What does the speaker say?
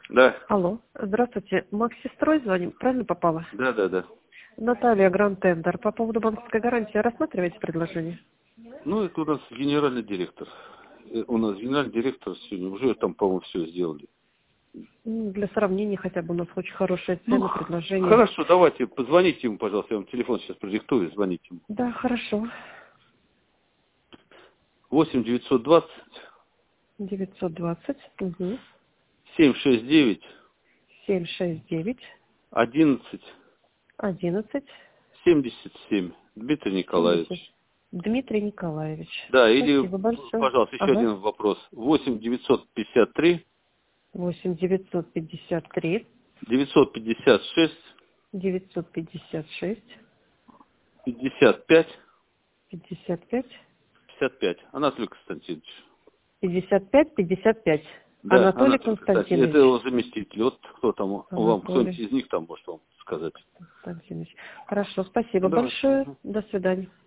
Да. Алло, здравствуйте. Макс с сестрой звоним, правильно попала? Да. Наталья, Гранд Тендер. По поводу банковской гарантии рассматриваете предложение? Ну, это у нас генеральный директор. У нас генеральный директор сегодня уже там, по-моему, все сделали. Для сравнения хотя бы у нас очень хорошая Ну, цена, предложение. хорошо, давайте, позвоните ему, пожалуйста, я вам телефон сейчас продиктую, звоните ему. Да, хорошо. 8-920 920, 769 769, 11 11, 77. Дмитрий 70. Николаевич. Дмитрий Николаевич. Да, или, Спасибо большое. пожалуйста, еще Ага. один вопрос. 8-953 8 953 956 956 55 55 55. Анатолий Константинович. 55. Да, Анатолий Анатолий Константинович. Это Константинович. его заместитель. Вот кто там, вам, кто-нибудь Анатолий из них там может вам сказать. Константинович. Хорошо, спасибо Давай. большое. До свидания.